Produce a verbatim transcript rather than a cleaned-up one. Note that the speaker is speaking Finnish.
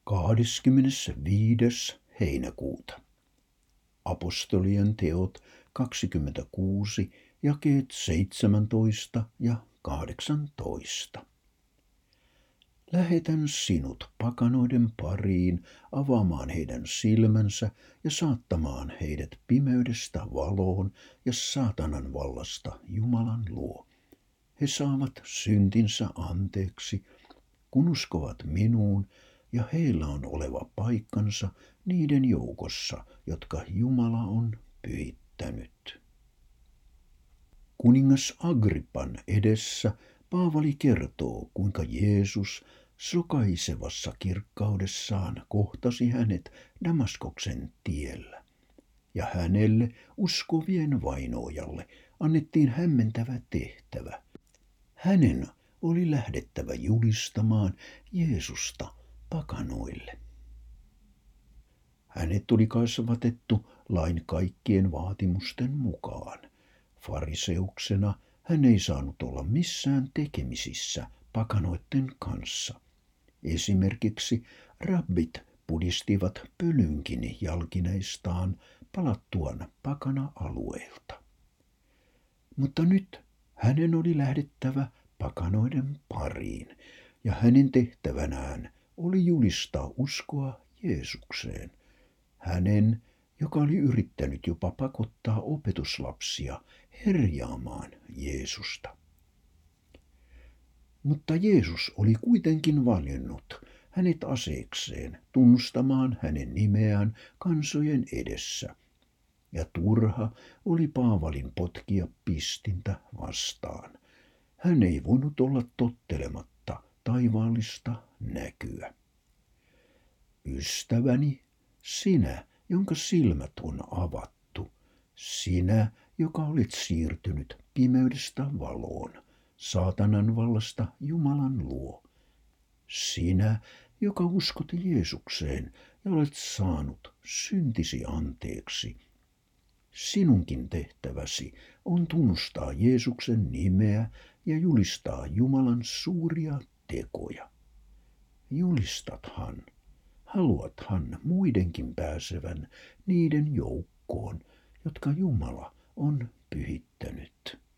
kahdeskymmenesviides heinäkuuta. Apostolien teot kaksikymmentäkuusi, jakeet seitsemäntoista ja kahdeksantoista. Lähetän sinut pakanoiden pariin avaamaan heidän silmänsä ja saattamaan heidät pimeydestä valoon ja saatanan vallasta Jumalan luo. He saavat syntinsä anteeksi, kun uskovat minuun, ja heillä on oleva paikkansa niiden joukossa, jotka Jumala on pyhittänyt. Kuningas Agrippan edessä Paavali kertoo, kuinka Jeesus sokaisevassa kirkkaudessaan kohtasi hänet Damaskoksen tiellä, ja hänelle uskovien vainoajalle annettiin hämmentävä tehtävä. Hänen oli lähdettävä julistamaan Jeesusta pakanoille. Hänet oli kasvatettu lain kaikkien vaatimusten mukaan. Fariseuksena hän ei saanut olla missään tekemisissä pakanoiden kanssa. Esimerkiksi rabbit pudistivat pölynkin jalkineistaan palattuaan pakana-alueelta. Mutta nyt hänen oli lähdettävä pakanoiden pariin, ja hänen tehtävänään oli julistaa uskoa Jeesukseen. Hänen, joka oli yrittänyt jopa pakottaa opetuslapsia herjaamaan Jeesusta. Mutta Jeesus oli kuitenkin valinnut hänet aseekseen tunnustamaan hänen nimeään kansojen edessä, ja turha oli Paavalin potkia pistintä vastaan. Hän ei voinut olla tottelematta taivaallista näkyä. Ystäväni, sinä, jonka silmät on avattu, sinä, joka olet siirtynyt pimeydestä valoon, saatanan vallasta Jumalan luo, sinä, joka uskot Jeesukseen ja olet saanut syntisi anteeksi, sinunkin tehtäväsi on tunnustaa Jeesuksen nimeä ja julistaa Jumalan suuria tekoja. Julistathan, haluathan muidenkin pääsevän niiden joukkoon, jotka Jumala on pyhittänyt.